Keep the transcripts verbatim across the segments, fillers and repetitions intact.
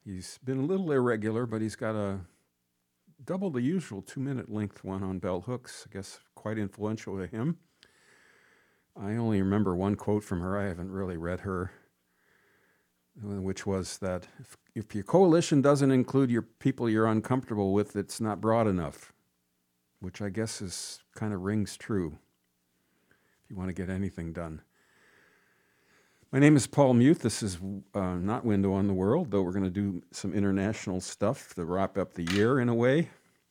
He's been a little irregular, but he's got a double the usual two-minute length one on bell hooks. I guess quite influential to him. I only remember one quote from her. I haven't really read her, which was that if, if your coalition doesn't include your people you're uncomfortable with, it's not broad enough, which I guess is kind of rings true if you want to get anything done. My name is Paul Muth. This is uh, not Window on the World, though we're going to do some international stuff to wrap up the year in a way.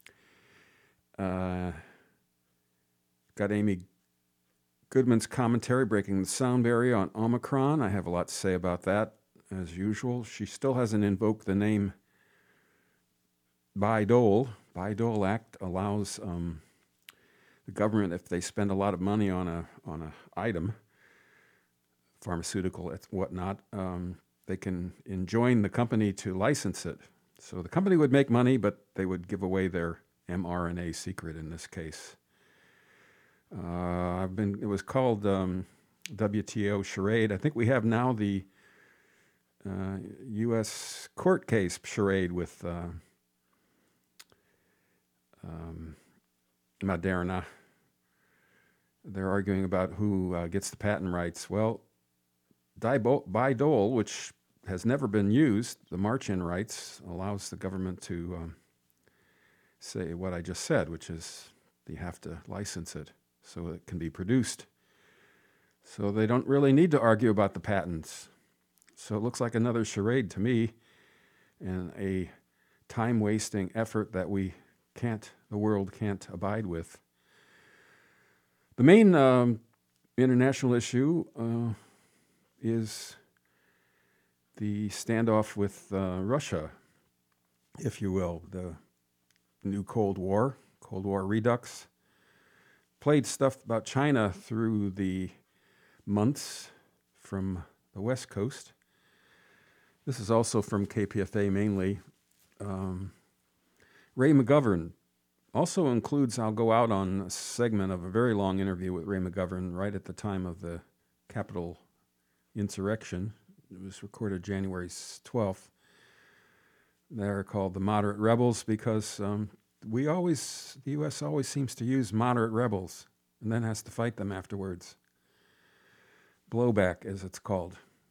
Uh, got Amy Goodman's commentary, breaking the sound barrier on Omicron. I have a lot to say about that, as usual. She still hasn't invoked the name Bayh-Dole. Bayh-Dole Act allows um, the government, if they spend a lot of money on a on a item, pharmaceutical, whatnot, um, they can enjoin the company to license it. So the company would make money, but they would give away their mRNA secret in this case. Uh, I've been. It was called um, W T O charade. I think we have now the uh, U S court case charade with uh, um, Moderna. They're arguing about who uh, gets the patent rights. Well, Bayh-Dole, which has never been used, the march-in rights, allows the government to um, say what I just said, which is you have to license it so it can be produced. So they don't really need to argue about the patents. So it looks like another charade to me, and a time-wasting effort that we can't, the world can't abide with. The main um, international issue uh, is the standoff with uh, Russia, if you will, the new Cold War, Cold War redux. Played stuff about China through the months from the West Coast. This is also from K P F A mainly. Um, Ray McGovern also includes, I'll go out on a segment of a very long interview with Ray McGovern right at the time of the Capitol insurrection. It was recorded January twelfth. They're called the Moderate Rebels because um, we always, the U S always seems to use moderate rebels and then has to fight them afterwards. Blowback, as it's called.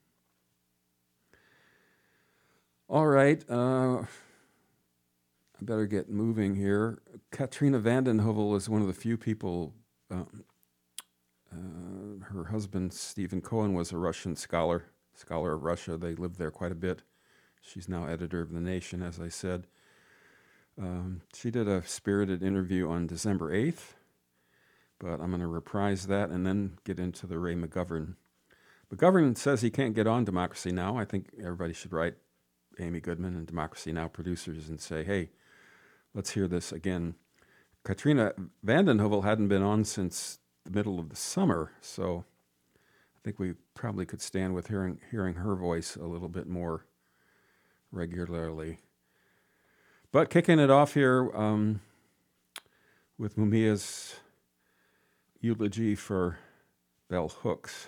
All right, uh, I better get moving here. Katrina vanden Heuvel is one of the few people. Um, uh, her husband, Stephen Cohen, was a Russian scholar, scholar of Russia. They lived there quite a bit. She's now editor of The Nation, as I said. Um, she did a spirited interview on December eighth, but I'm going to reprise that and then get into the Ray McGovern. McGovern says he can't get on Democracy Now! I think everybody should write Amy Goodman and Democracy Now! Producers and say, hey, let's hear this again. Katrina vanden Heuvel hadn't been on since the middle of the summer, so I think we probably could stand with hearing hearing her voice a little bit more regularly. But kicking it off here um, with Mumia's eulogy for Bell Hooks.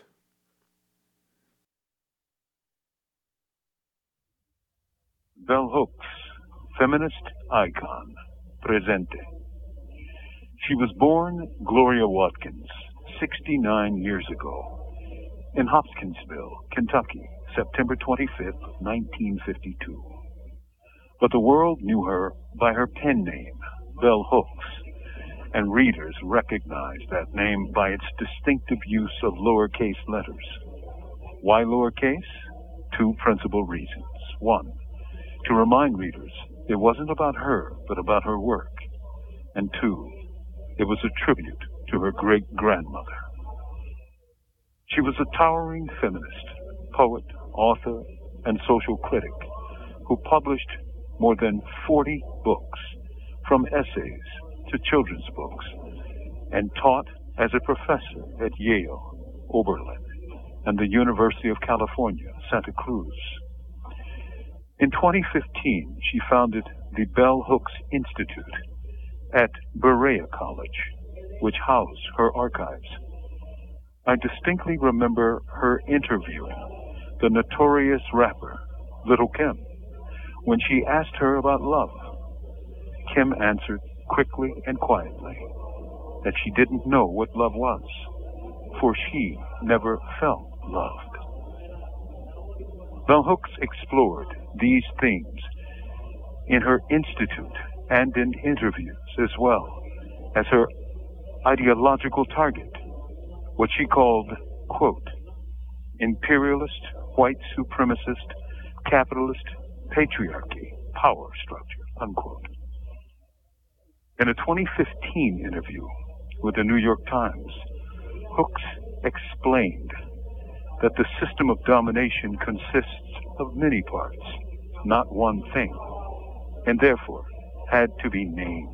Bell Hooks, feminist icon, presente. She was born Gloria Watkins sixty-nine years ago in Hopkinsville, Kentucky, September twenty-fifth, nineteen fifty-two. But the world knew her by her pen name, Bell Hooks, and readers recognized that name by its distinctive use of lowercase letters. Why lowercase? Two principal reasons. One, to remind readers it wasn't about her, but about her work. And two, it was a tribute to her great-grandmother. She was a towering feminist, poet, author, and social critic who published more than forty books, from essays to children's books, and taught as a professor at Yale, Oberlin, and the University of California, Santa Cruz. In twenty fifteen, she founded the Bell Hooks Institute at Berea College, which housed her archives. I distinctly remember her interviewing the notorious rapper Little Kim when she asked her about love. Kim answered quickly and quietly that she didn't know what love was, for she never felt loved. Bell Hooks explored these themes in her institute and in interviews, as well as her ideological target, what she called, quote, imperialist, white supremacist, capitalist, patriarchy, power structure, unquote. In a twenty fifteen interview with the New York Times, Hooks explained that the system of domination consists of many parts, not one thing, and therefore had to be named.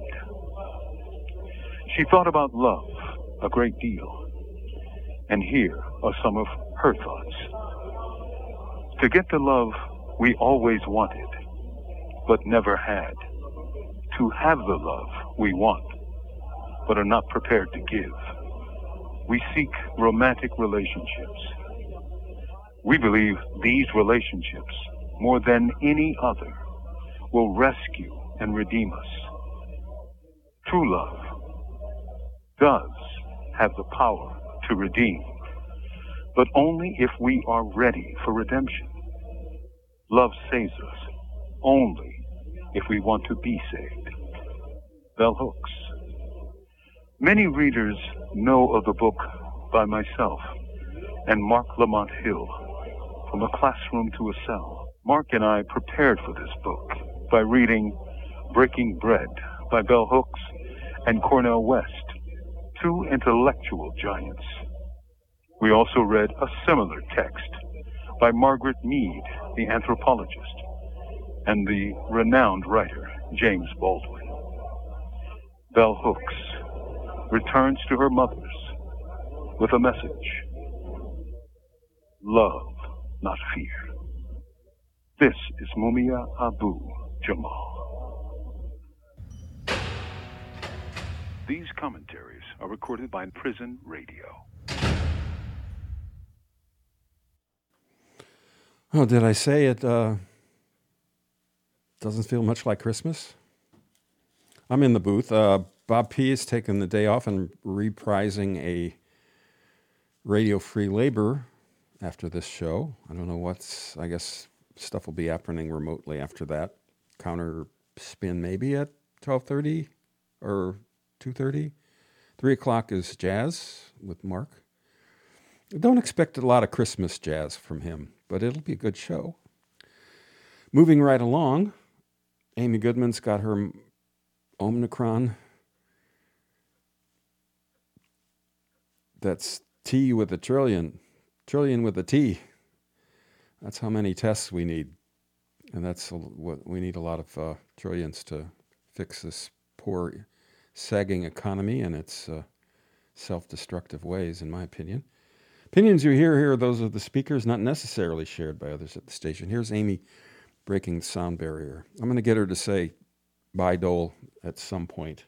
She thought about love a great deal, and here are some of her thoughts. To get the love we always wanted, but never had. To have the love we want, but are not prepared to give. We seek romantic relationships. We believe these relationships, more than any other, will rescue and redeem us. True love does have the power to redeem, but only if we are ready for redemption. Love saves us only if we want to be saved. Bell Hooks. Many readers know of the book by myself and Mark Lamont Hill, From a Classroom to a Cell. Mark and I prepared for this book by reading Breaking Bread by Bell Hooks and Cornel West, two intellectual giants. We also read a similar text by Margaret Mead, the anthropologist, and the renowned writer James Baldwin. Bell Hooks returns to her mother's with a message: love, not fear. This is Mumia Abu Jamal. These commentaries are recorded by Prison Radio. Oh, did I say it uh, doesn't feel much like Christmas? I'm in the booth. Uh, Bob P. is taking the day off and reprising a Radio Free Labor after this show. I don't know what's, I guess stuff will be happening remotely after that. Counter spin maybe at twelve thirty or two thirty. three o'clock is jazz with Mark. Don't expect a lot of Christmas jazz from him, but it'll be a good show. Moving right along, Amy Goodman's got her Omicron. That's T with a trillion. Trillion with a T. That's how many tests we need. And that's what we need, a lot of uh, trillions to fix this poor, sagging economy and its uh, self-destructive ways, in my opinion. Opinions you hear here are those of the speakers, not necessarily shared by others at the station. Here's Amy breaking the sound barrier. I'm going to get her to say bye, Dole, at some point.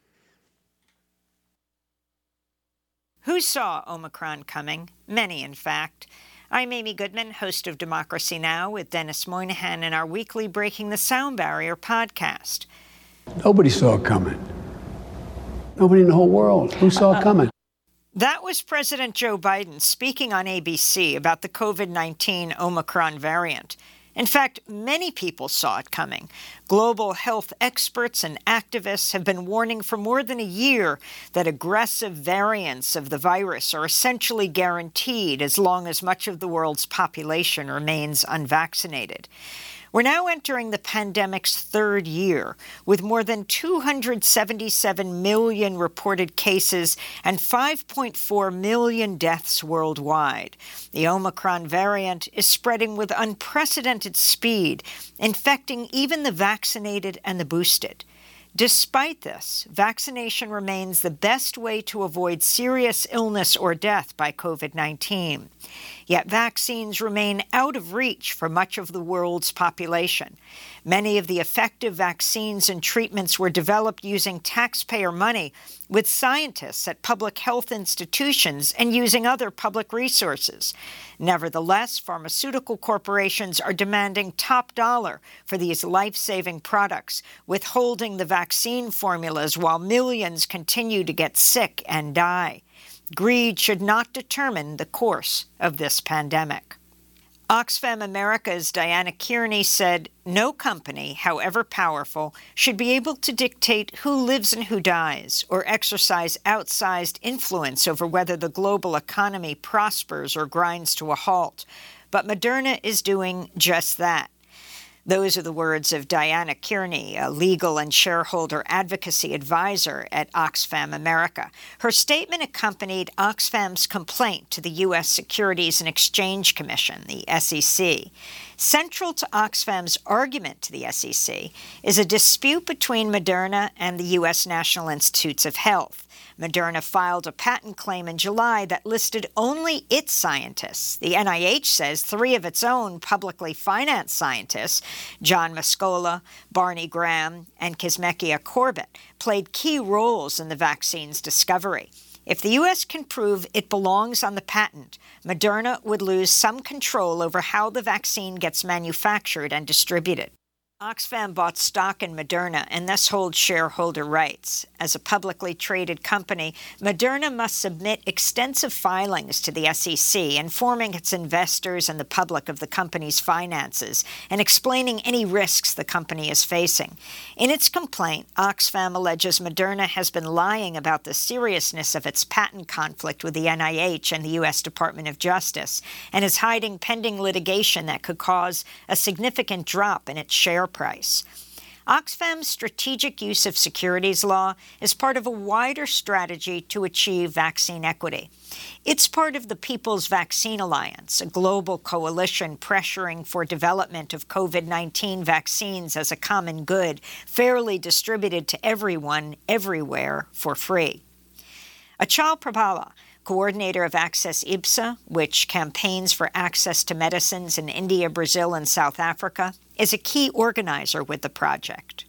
Who saw Omicron coming? Many, in fact. I'm Amy Goodman, host of Democracy Now! With Dennis Moynihan in our weekly Breaking the Sound Barrier podcast. Nobody saw it coming. Nobody in the whole world. Who saw it coming? That was President Joe Biden speaking on A B C about the COVID nineteen Omicron variant. In fact, many people saw it coming. Global health experts and activists have been warning for more than a year that aggressive variants of the virus are essentially guaranteed as long as much of the world's population remains unvaccinated. We're now entering the pandemic's third year, with more than two hundred seventy-seven million reported cases and five point four million deaths worldwide. The Omicron variant is spreading with unprecedented speed, infecting even the vaccinated and the boosted. Despite this, vaccination remains the best way to avoid serious illness or death by COVID nineteen. Yet vaccines remain out of reach for much of the world's population. Many of the effective vaccines and treatments were developed using taxpayer money with scientists at public health institutions and using other public resources. Nevertheless, pharmaceutical corporations are demanding top dollar for these life-saving products, withholding the vaccine formulas while millions continue to get sick and die. Greed should not determine the course of this pandemic. Oxfam America's Diana Kearney said, "No company, however powerful, should be able to dictate who lives and who dies, or exercise outsized influence over whether the global economy prospers or grinds to a halt. But Moderna is doing just that." Those are the words of Diana Kearney, a legal and shareholder advocacy advisor at Oxfam America. Her statement accompanied Oxfam's complaint to the U S Securities and Exchange Commission, the S E C. Central to Oxfam's argument to the S E C is a dispute between Moderna and the U S National Institutes of Health. Moderna filed a patent claim in July that listed only its scientists. The N I H says three of its own publicly financed scientists, John Mascola, Barney Graham, and Kizzmekia Corbett, played key roles in the vaccine's discovery. If the U S can prove it belongs on the patent, Moderna would lose some control over how the vaccine gets manufactured and distributed. Oxfam bought stock in Moderna and thus holds shareholder rights. As a publicly traded company, Moderna must submit extensive filings to the S E C, informing its investors and the public of the company's finances and explaining any risks the company is facing. In its complaint, Oxfam alleges Moderna has been lying about the seriousness of its patent conflict with the N I H and the U S Department of Justice, and is hiding pending litigation that could cause a significant drop in its share price. Oxfam's strategic use of securities law is part of a wider strategy to achieve vaccine equity. It's part of the People's Vaccine Alliance, a global coalition pressuring for development of COVID nineteen vaccines as a common good, fairly distributed to everyone, everywhere, for free. Achal Prabhala, coordinator of Access IBSA, which campaigns for access to medicines in India, Brazil, and South Africa, is a key organizer with the project.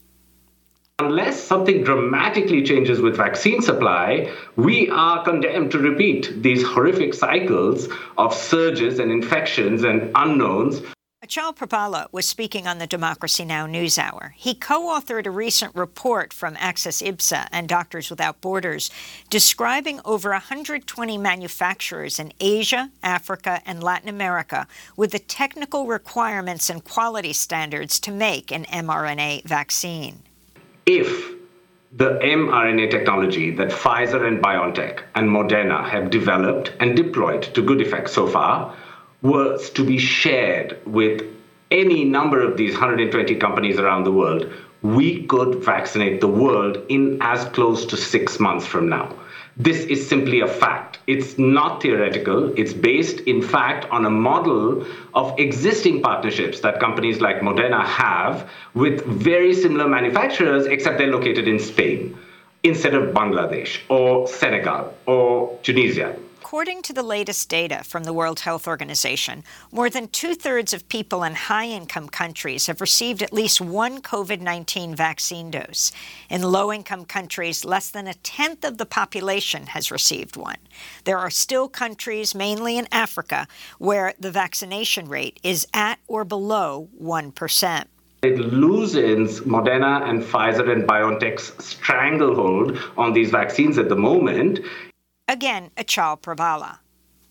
Unless something dramatically changes with vaccine supply, we are condemned to repeat these horrific cycles of surges and infections and unknowns. Achal Prabhala was speaking on the Democracy Now! NewsHour. He co-authored a recent report from Access IBSA and Doctors Without Borders describing over one hundred twenty manufacturers in Asia, Africa, and Latin America with the technical requirements and quality standards to make an mRNA vaccine. If the mRNA technology that Pfizer and BioNTech and Moderna have developed and deployed to good effect so far was to be shared with any number of these one hundred twenty companies around the world, we could vaccinate the world in as close to six months from now. This is simply a fact. It's not theoretical. It's based, in fact, on a model of existing partnerships that companies like Moderna have with very similar manufacturers, except they're located in Spain instead of Bangladesh or Senegal or Tunisia. According to the latest data from the World Health Organization, more than two-thirds of people in high-income countries have received at least one COVID nineteen vaccine dose. In low-income countries, less than a tenth of the population has received one. There are still countries, mainly in Africa, where the vaccination rate is at or below one percent. It loosens Moderna and Pfizer and BioNTech's stranglehold on these vaccines at the moment. Again, Achal Prabhala.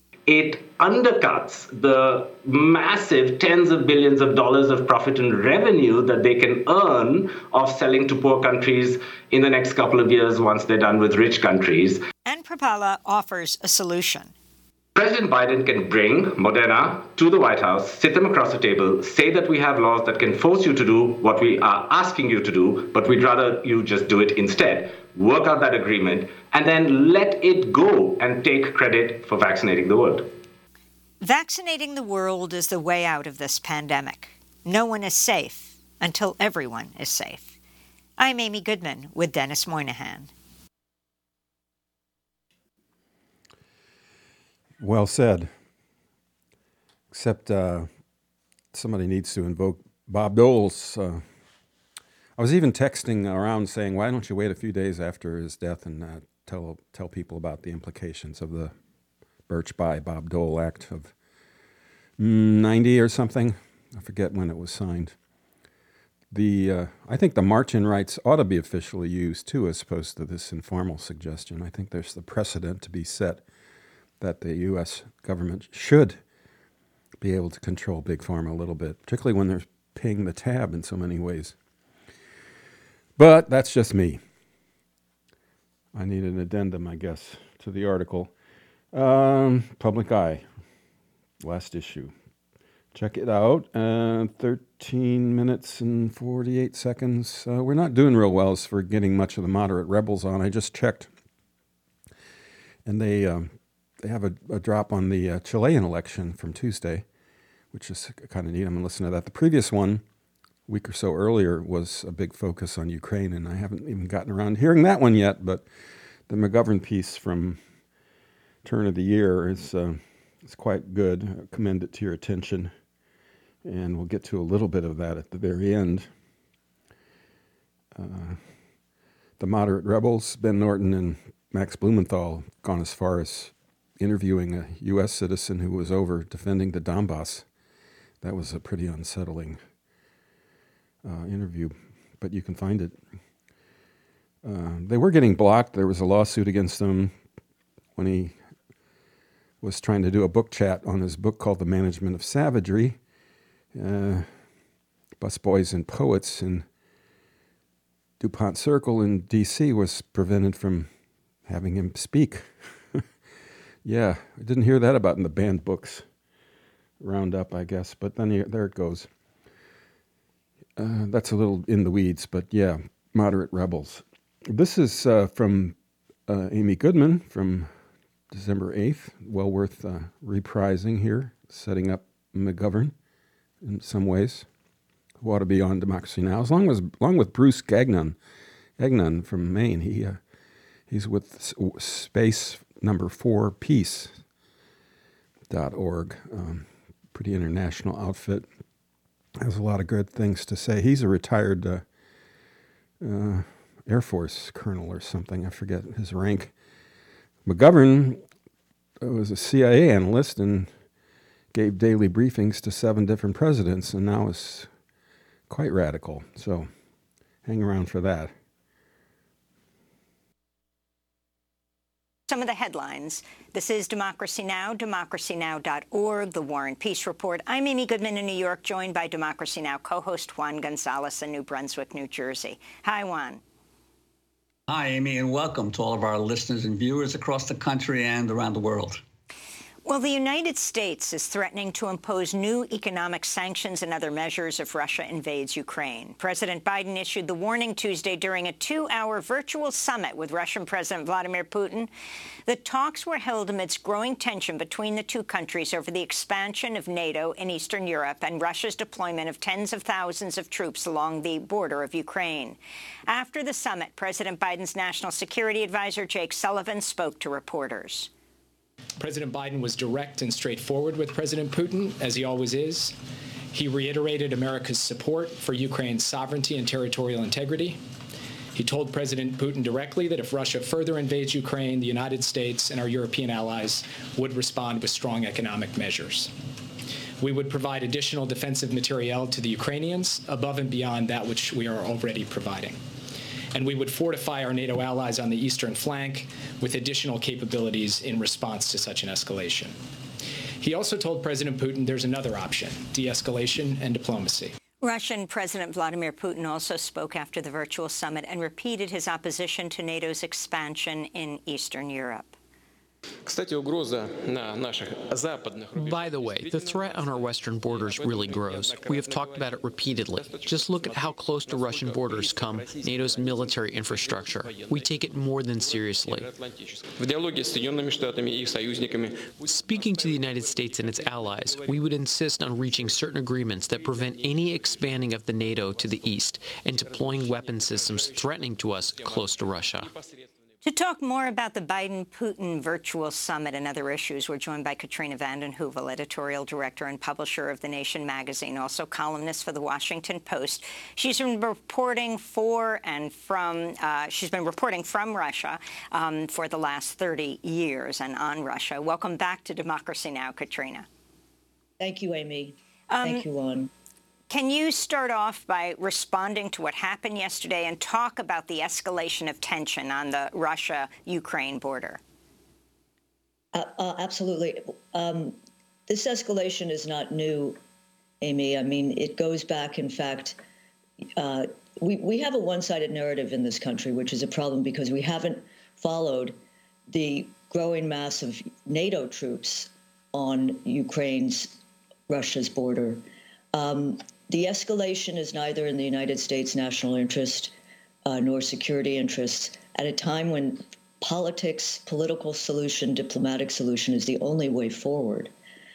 It undercuts the massive tens of billions of dollars of profit and revenue that they can earn of selling to poor countries in the next couple of years once they're done with rich countries. And Prabhala offers a solution. President Biden can bring Moderna to the White House, sit them across the table, say that we have laws that can force you to do what we are asking you to do, but we'd rather you just do it instead. Work out that agreement, and then let it go and take credit for vaccinating the world. Vaccinating the world is the way out of this pandemic. No one is safe until everyone is safe. I'm Amy Goodman with Dennis Moynihan. Well said. except uh, somebody needs to invoke Bob Dole's. Uh, I was even texting around saying, why don't you wait a few days after his death and uh, tell tell people about the implications of the Birch Bayh Bob Dole Act of ninety or something. I forget when it was signed. The uh, I think the march-in rights ought to be officially used, too, as opposed to this informal suggestion. I think there's the precedent to be set that the U S government should be able to control Big Pharma a little bit, particularly when they're paying the tab in so many ways. But that's just me. I need an addendum, I guess, to the article. Um, Public Eye, last issue. Check it out. Uh, thirteen minutes and forty-eight seconds. Uh, we're not doing real well as for getting much of the moderate rebels on. I just checked. And they um, they have a, a drop on the uh, Chilean election from Tuesday, which is kind of neat. I'm going to listen to that. The previous one, a week or so earlier, was a big focus on Ukraine, and I haven't even gotten around to hearing that one yet. But the McGovern piece from Turn of the Year is, uh, is quite good. I commend it to your attention. And we'll get to a little bit of that at the very end. Uh, the moderate rebels, Ben Norton and Max Blumenthal, gone as far as interviewing a U S citizen who was over defending the Donbass. That was a pretty unsettling uh, interview, but you can find it. Uh, they were getting blocked. There was a lawsuit against them when he was trying to do a book chat on his book called The Management of Savagery. Uh, Busboys and Poets in DuPont Circle in D C was prevented from having him speak. Yeah, I didn't hear that about in the banned books roundup, I guess, but then you, there it goes. Uh, that's a little in the weeds, but yeah, moderate rebels. This is uh, from uh, Amy Goodman from December eighth, well worth uh, reprising here, setting up McGovern in some ways, who ought to be on Democracy Now! As long as, along with Bruce Gagnon, Gagnon from Maine. He uh, he's with Space Number Four Peace dot org, um, pretty international outfit. Has a lot of good things to say. He's a retired uh, uh, Air Force colonel or something. I forget his rank. McGovern was a C I A analyst and gave daily briefings to seven different presidents, and now is quite radical. So hang around for that. Some of the headlines. This is Democracy Now!, democracy now dot org, The War and Peace Report. I'm Amy Goodman in New York, joined by Democracy Now! Co-host Juan Gonzalez in New Brunswick, New Jersey. Hi, Juan. Hi, Amy, and welcome to all of our listeners and viewers across the country and around the world. Well, the United States is threatening to impose new economic sanctions and other measures if Russia invades Ukraine. President Biden issued the warning Tuesday during a two-hour virtual summit with Russian President Vladimir Putin. The talks were held amidst growing tension between the two countries over the expansion of NATO in Eastern Europe and Russia's deployment of tens of thousands of troops along the border of Ukraine. After the summit, President Biden's national security advisor, Jake Sullivan, spoke to reporters. President Biden was direct and straightforward with President Putin, as he always is. He reiterated America's support for Ukraine's sovereignty and territorial integrity. He told President Putin directly that if Russia further invades Ukraine, the United States and our European allies would respond with strong economic measures. We would provide additional defensive materiel to the Ukrainians above and beyond that which we are already providing. And we would fortify our NATO allies on the eastern flank with additional capabilities in response to such an escalation. He also told President Putin there's another option, de-escalation and diplomacy. Russian President Vladimir Putin also spoke after the virtual summit and repeated his opposition to NATO's expansion in Eastern Europe. By the way, the threat on our western borders really grows. We have talked about it repeatedly. Just look at how close to Russian borders come NATO's military infrastructure. We take it more than seriously. Speaking to the United States and its allies, we would insist on reaching certain agreements that prevent any expanding of the NATO to the east and deploying weapon systems threatening to us close to Russia. To talk more about the Biden-Putin virtual summit and other issues, we're joined by Katrina vanden Heuvel, editorial director and publisher of The Nation magazine, also columnist for The Washington Post. She's been reporting for and from, uh, she's been reporting from Russia um, for the last thirty years and on Russia. Welcome back to Democracy Now!, Katrina. Thank you, Amy. Um, Thank you, Juan. Can you start off by responding to what happened yesterday and talk about the escalation of tension on the Russia-Ukraine border? Uh, uh, absolutely. Um, this escalation is not new, Amy. I mean, it goes back, in fact, uh, we, we have a one-sided narrative in this country, which is a problem because we haven't followed the growing mass of NATO troops on Ukraine's, Russia's border. Um, The escalation is neither in the United States' national interest uh, nor security interests at a time when politics, political solution, diplomatic solution is the only way forward.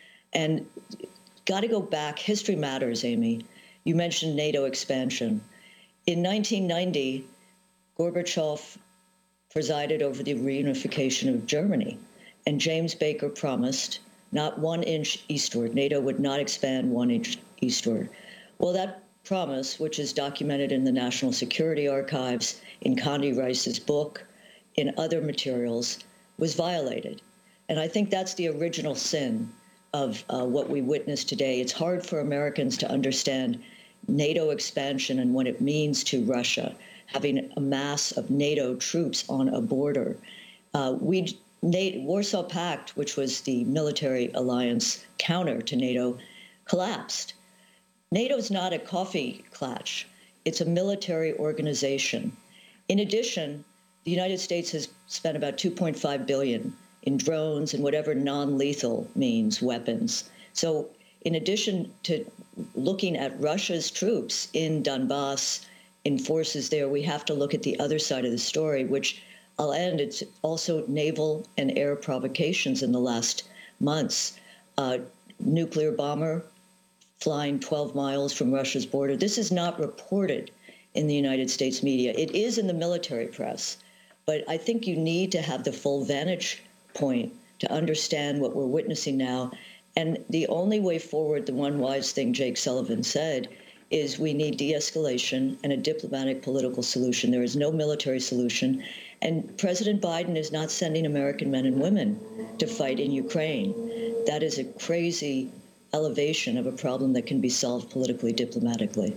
And got to go back. History matters, Amy. You mentioned NATO expansion. In nineteen ninety, Gorbachev presided over the reunification of Germany, and James Baker promised not one inch eastward. NATO would not expand one inch eastward. Well, that promise, which is documented in the National Security Archives, in Condi Rice's book, in other materials, was violated. And I think that's the original sin of uh, what we witness today. It's hard for Americans to understand NATO expansion and what it means to Russia, having a mass of NATO troops on a border. Uh, we, NATO, Warsaw Pact, which was the military alliance counter to NATO, collapsed. NATO is not a coffee clutch. It's a military organization. In addition, the United States has spent about two point five billion dollars in drones and whatever non-lethal means, weapons. So in addition to looking at Russia's troops in Donbass, in forces there, we have to look at the other side of the story, which I'll end. It's also naval and air provocations in the last months. Uh, nuclear bomber flying twelve miles from Russia's border. This is not reported in the United States media. It is in the military press, but I think you need to have the full vantage point to understand what we're witnessing now. And the only way forward, the one wise thing Jake Sullivan said, is we need de-escalation and a diplomatic political solution. There is no military solution. And President Biden is not sending American men and women to fight in Ukraine. That is a crazy elevation of a problem that can be solved politically, diplomatically.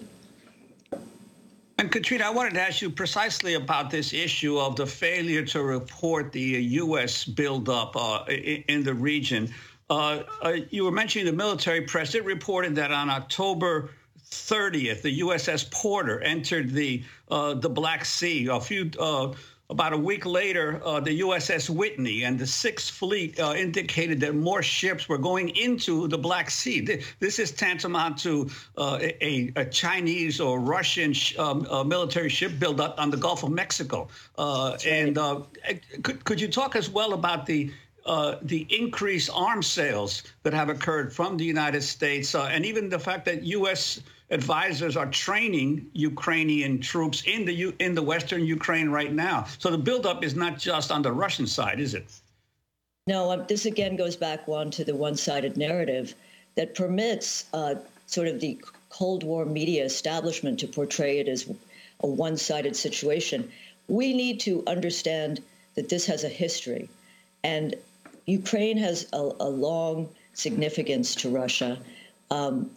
And Katrina, I wanted to ask you precisely about this issue of the failure to report the U S buildup uh, in the region. Uh, uh, you were mentioning the military press. It reported that on October thirtieth, the U S S Porter entered the uh, the Black Sea. A few. Uh, About a week later, uh, the U S S Whitney and the Sixth Fleet uh, indicated that more ships were going into the Black Sea. This is tantamount to uh, a, a Chinese or Russian sh um, uh, military ship buildup on the Gulf of Mexico. Uh, right. And uh, could, could you talk as well about the uh, the increased arms sales that have occurred from the United States, uh, and even the fact that U S advisors are training Ukrainian troops in the U in the Western Ukraine right now. So the buildup is not just on the Russian side, is it? No, um, this again goes back one to the one-sided narrative that permits uh, sort of the Cold War media establishment to portray it as a one-sided situation. We need to understand that this has a history, and Ukraine has a, a long significance to Russia. Um,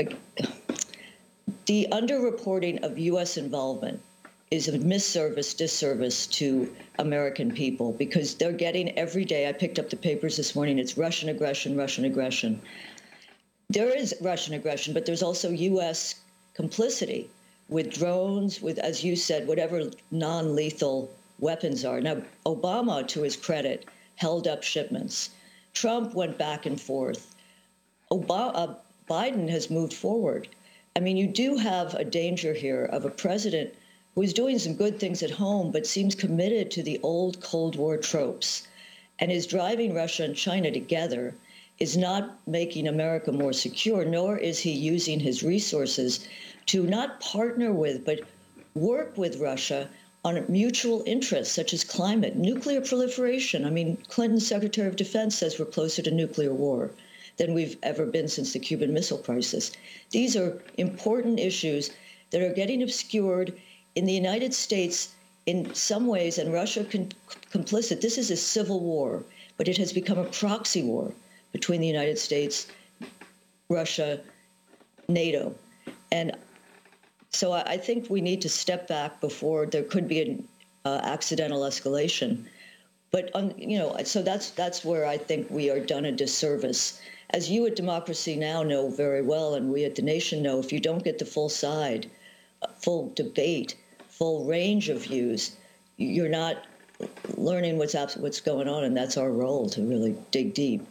The underreporting of U S involvement is a misservice, disservice to American people because they're getting every day. I picked up the papers this morning. It's Russian aggression, Russian aggression. There is Russian aggression, but there's also U S complicity with drones, with, as you said, whatever non-lethal weapons are. Now, Obama, to his credit, held up shipments. Trump went back and forth. Obama, uh, Biden has moved forward. I mean, you do have a danger here of a president who is doing some good things at home, but seems committed to the old Cold War tropes and is driving Russia and China together, is not making America more secure, nor is he using his resources to not partner with, but work with Russia on mutual interests such as climate, nuclear proliferation. I mean, Clinton's Secretary of Defense says we're closer to nuclear war than we've ever been since the Cuban Missile Crisis. These are important issues that are getting obscured in the United States in some ways, and Russia con- complicit. This is a civil war, but it has become a proxy war between the United States, Russia, NATO. And so I, I think we need to step back before there could be an uh, accidental escalation. But, um, you know, so that's that's where I think we are done a disservice. As you at Democracy Now! Know very well, and we at The Nation know, if you don't get the full side, full debate, full range of views, you're not learning what's what's going on, and that's our role, to really dig deep.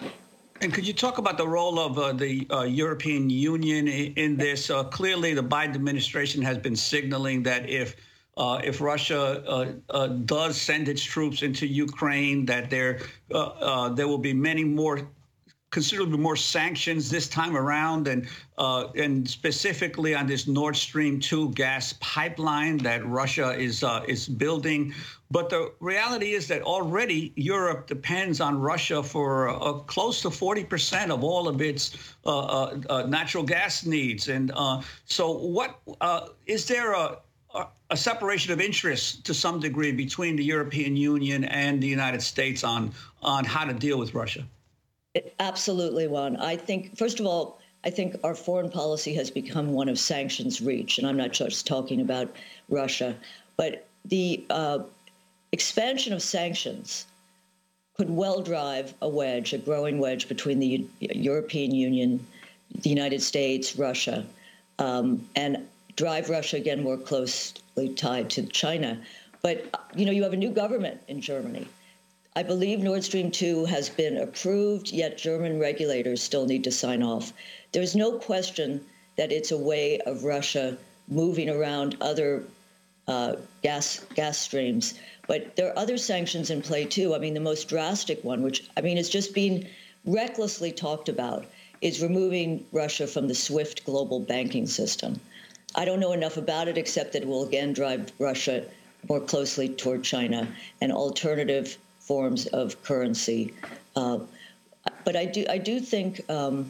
And could you talk about the role of uh, the uh, European Union in, in this? Uh, clearly, the Biden administration has been signaling that if uh, if Russia uh, uh, does send its troops into Ukraine, that there uh, uh, there will be many more, considerably more sanctions this time around, and uh, and specifically on this Nord Stream two gas pipeline that Russia is uh, is building. But the reality is that already Europe depends on Russia for uh, close to forty percent of all of its uh, uh, uh, natural gas needs. And uh, so what uh, is there a, a separation of interest to some degree between the European Union and the United States on on how to deal with Russia? Absolutely, Juan. I think, first of all, I think our foreign policy has become one of sanctions reach, and I'm not just talking about Russia, but the uh, expansion of sanctions could well drive a wedge, a growing wedge between the U- European Union, the United States, Russia, um, and drive Russia again more closely tied to China. But, you know, you have a new government in Germany. I believe Nord Stream two has been approved, yet German regulators still need to sign off. There's no question that it's a way of Russia moving around other uh, gas gas streams. But there are other sanctions in play, too. I mean, the most drastic one, which, I mean, is just being recklessly talked about, is removing Russia from the SWIFT global banking system. I don't know enough about it, except that it will again drive Russia more closely toward China and alternative forms of currency. Uh, but I do I do think um,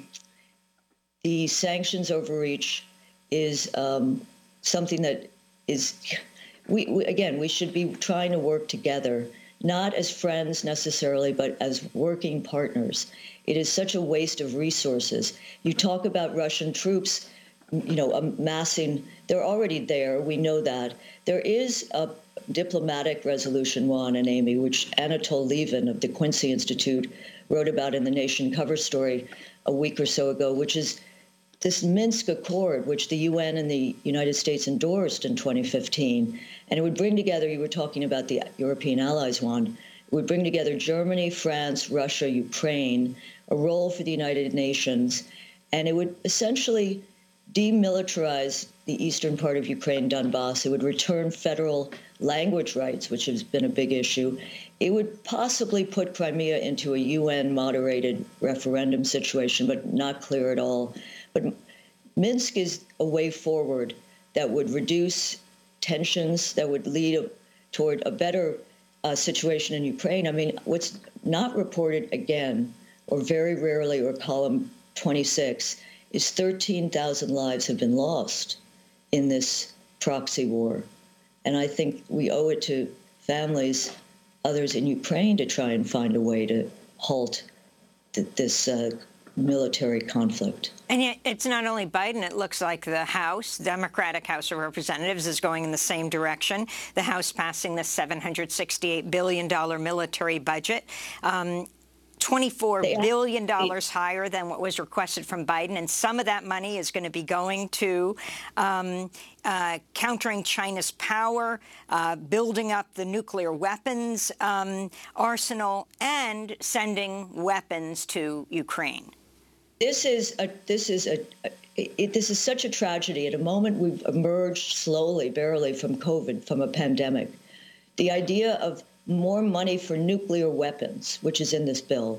the sanctions overreach is um, something that is, we, we again, we should be trying to work together, not as friends necessarily, but as working partners. It is such a waste of resources. You talk about Russian troops, you know, amassing, they're already there, we know that. There is a diplomatic resolution, Juan and Amy, which Anatol Lieven of the Quincy Institute wrote about in the Nation cover story a week or so ago, which is this Minsk Accord, which the U N and the United States endorsed in twenty fifteen. And it would bring together, you were talking about the European allies, Juan, it would bring together Germany, France, Russia, Ukraine, a role for the United Nations, and it would essentially demilitarize the eastern part of Ukraine, Donbass. It would return federal language rights, which has been a big issue. It would possibly put Crimea into a U N-moderated referendum situation, but not clear at all. But Minsk is a way forward that would reduce tensions, that would lead toward a better uh, situation in Ukraine. I mean, what's not reported again, or very rarely, or column twenty-six, is thirteen thousand lives have been lost in this proxy war. And I think we owe it to families, others in Ukraine, to try and find a way to halt th- this uh, military conflict. And yet it's not only Biden. It looks like the House, Democratic House of Representatives, is going in the same direction. The House passing the seven hundred sixty-eight billion dollars military budget. Um, twenty-four billion dollars higher than what was requested from Biden. And some of that money is going to be going to um, uh, countering China's power, uh, building up the nuclear weapons um, arsenal, and sending weapons to Ukraine. This is a, this is a, it, this is such a tragedy. At a moment we've emerged slowly, barely, from COVID, from a pandemic. The idea of more money for nuclear weapons, which is in this bill.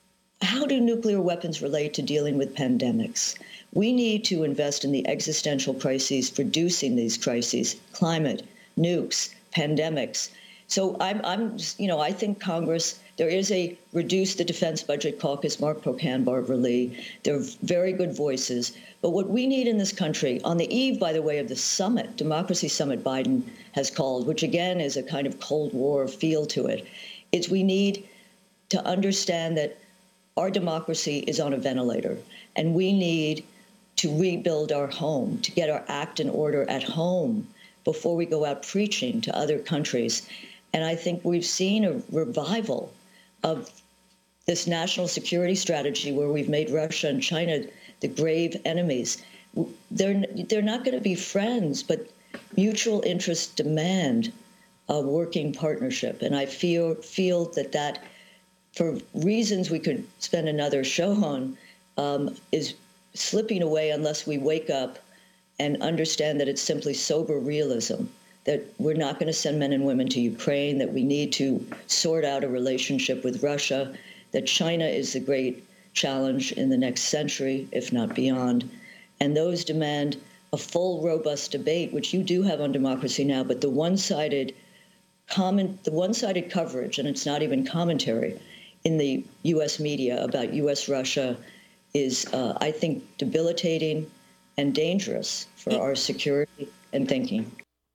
How do nuclear weapons relate to dealing with pandemics? We need to invest in the existential crises producing these crises: climate, nukes, pandemics. So I'm, I'm, you know, I think Congress, there is a reduce the defense budget caucus, Mark Pocan, Barbara Lee. They're very good voices. But what we need in this country, on the eve, by the way, of the summit, Democracy Summit Biden has called, which again is a kind of Cold War feel to it, is we need to understand that our democracy is on a ventilator, and we need to rebuild our home, to get our act in order at home before we go out preaching to other countries. And I think we've seen a revival of this national security strategy where we've made Russia and China the grave enemies. They're, they're not going to be friends, but mutual interests demand a working partnership. And I feel, feel that that, for reasons we could spend another show on, um, is slipping away unless we wake up and understand that it's simply sober realism, that we're not going to send men and women to Ukraine, that we need to sort out a relationship with Russia, that China is the great challenge in the next century, if not beyond. And those demand a full, robust debate, which you do have on Democracy Now!, but the one-sided comment, the one-sided coverage, and it's not even commentary, in the U S media about U S Russia is, uh, I think, debilitating and dangerous for our security and thinking.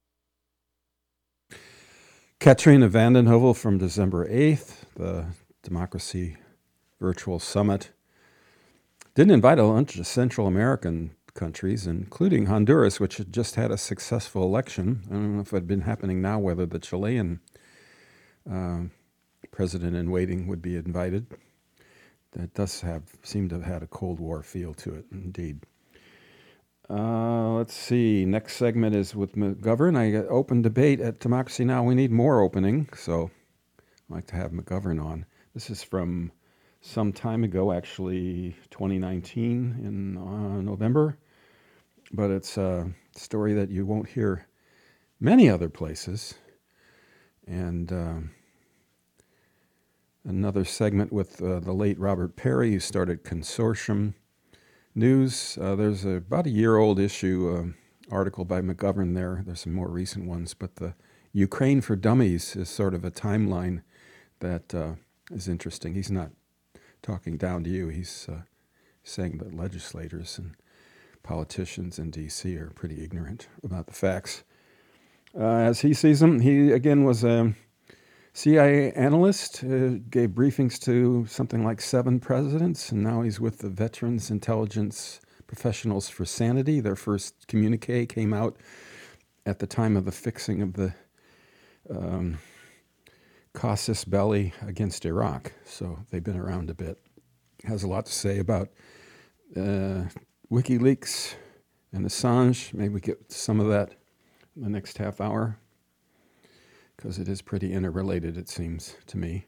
Katrina vanden Heuvel from December eighth, the Democracy Virtual Summit, didn't invite a bunch of Central American countries, including Honduras, which had just had a successful election. I don't know if it had been happening now, whether the Chilean uh, president in waiting would be invited. That does have seem to have had a Cold War feel to it, indeed. Uh, let's see. Next segment is with McGovern. I got open debate at Democracy Now! We need more opening, so I'd like to have McGovern on. This is from some time ago, actually twenty nineteen in uh, November, but it's a story that you won't hear many other places. And uh, another segment with uh, the late Robert Perry, who started Consortium News. Uh, there's a, about a year-old issue uh, article by McGovern there. There's some more recent ones, but the Ukraine for Dummies is sort of a timeline that uh, is interesting. He's not talking down to you. He's uh, saying that legislators and politicians in D C are pretty ignorant about the facts. Uh, as he sees them, he, again, was a C I A analyst, uh, gave briefings to something like seven presidents, and now he's with the Veterans Intelligence Professionals for Sanity. Their first communique came out at the time of the fixing of the um, casus belli against Iraq, so they've been around a bit. Has a lot to say about uh, WikiLeaks and Assange. Maybe we get some of that in the next half hour, because it is pretty interrelated, it seems to me.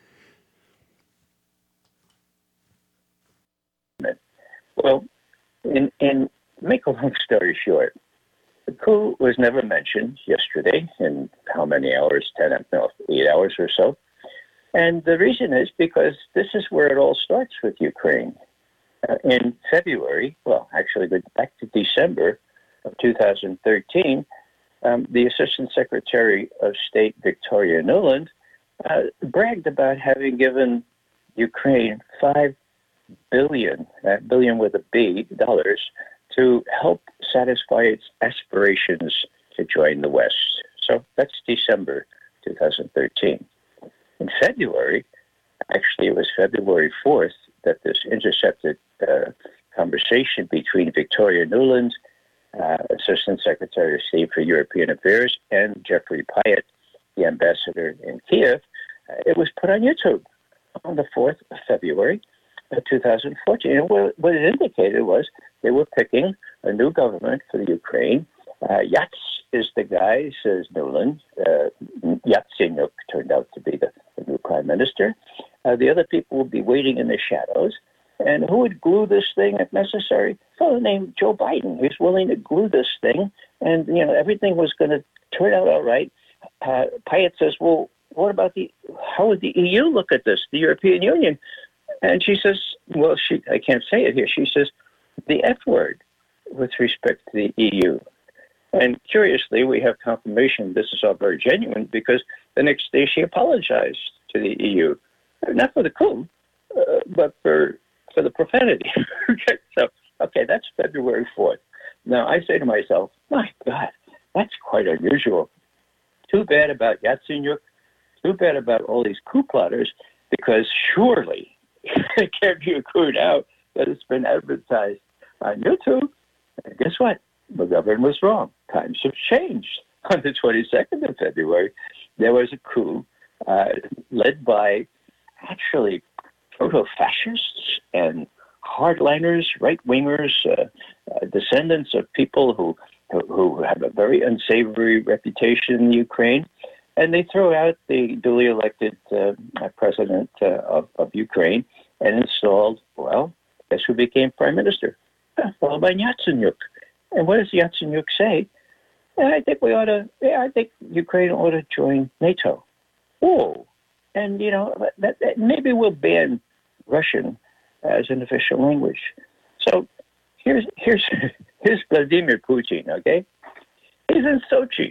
Well, in, in make a long story short, the coup was never mentioned yesterday in how many hours, ten, no, eight hours or so. And the reason is because this is where it all starts with Ukraine. Uh, in February, well, actually back to December of two thousand thirteen, Um, the Assistant Secretary of State, Victoria Nuland, uh, bragged about having given Ukraine five billion, uh, billion with a B, dollars, to help satisfy its aspirations to join the West. So that's December two thousand thirteen. In February, actually it was February fourth, that this intercepted uh, conversation between Victoria Nuland, Uh, Assistant Secretary of State for European Affairs, and Jeffrey Pyatt, the ambassador in Kiev. Uh, it was put on YouTube on the fourth of February of two thousand fourteen. And what, what it indicated was they were picking a new government for the Ukraine. Uh, Yats is the guy, says Nuland. Uh, Yatsenyuk turned out to be the, the new prime minister. Uh, the other people will be waiting in the shadows. And who would glue this thing if necessary? A fellow named Joe Biden, who's willing to glue this thing. And, you know, everything was going to turn out all right. Uh, Pyatt says, well, what about the, how would the E U look at this, the European Union? And she says, well, she, I can't say it here. She says, the F word with respect to the E U. And curiously, we have confirmation this is all very genuine because the next day she apologized to the E U, not for the coup, uh, but for for the profanity. Okay, so okay, that's February fourth. Now I say to myself, my God, that's quite unusual. Too bad about Yatsenyuk. Too bad about all these coup plotters, because surely it can't be a coup now that it's been advertised on YouTube. And guess what? McGovern was wrong. Times have changed. On the twenty-second of February, there was a coup uh, led by actually proto-fascists and hardliners, right-wingers, uh, uh, descendants of people who, who who have a very unsavory reputation in Ukraine. And they throw out the duly elected uh, president uh, of, of Ukraine and installed, well, guess who became prime minister? Followed by Yatsenyuk. And what does Yatsenyuk say? Yeah, I think we ought to, yeah, I think Ukraine ought to join NATO. Whoa. And, you know, that, that maybe we'll ban Russian as an official language. So here's here's here's Vladimir Putin, okay? He's in Sochi.